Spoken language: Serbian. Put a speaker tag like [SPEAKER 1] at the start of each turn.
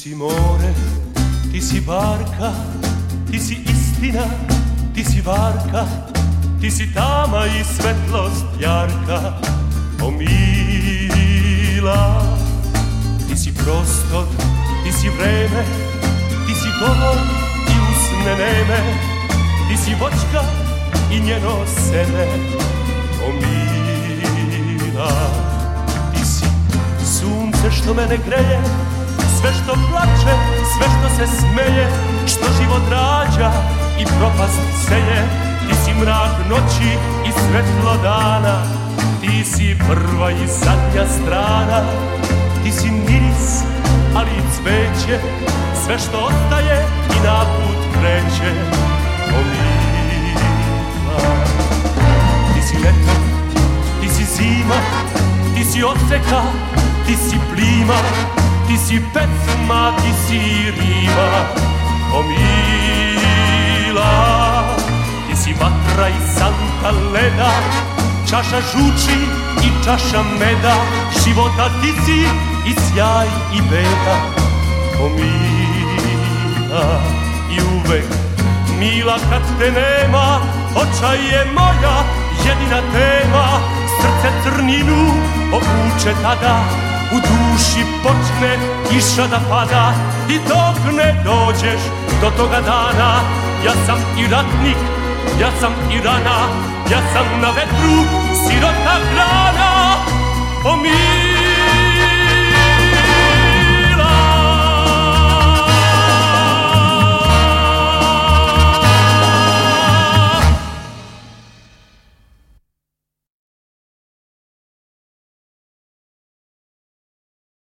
[SPEAKER 1] si more, ti si barka, ti si istina, ti si varka, ti si tama i svetlost jarka. O mila, ti si prostor, ti si vreme, ti si govor i usne neme, ti si voćka i njeno seme. O mila, ti si sunce što mene greje, sve što plače, sve što se smeje, što život rađa i propast seje. Ti si mrak noći i svetlo dana, ti si prva i zadnja strana. Ti si miris, ali i cveće, sve što ostaje i naput kreće. O mila, ti si leto, ti si zima, ti si oseka, ti si plima, ti si pesma, ti si rima. O mila, ti si vatra i santa leda, čaša žuči i čaša meda, života ti si i sjaj i beda. O mila, i uvek mila kad te nema, očaj je moja jedina tema. Srce crninu obuče tada, u duši počne kiša da pada. I dok ne dođeš do toga dana, ja sam i ratnik, ja sam i rana, ja sam na vetru sirota grana. O mila,